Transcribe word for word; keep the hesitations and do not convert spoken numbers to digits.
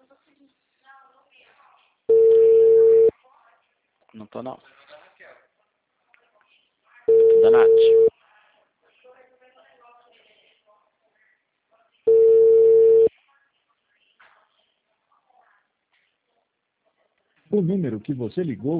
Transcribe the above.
Não tô não. Da Nath. O número que você ligou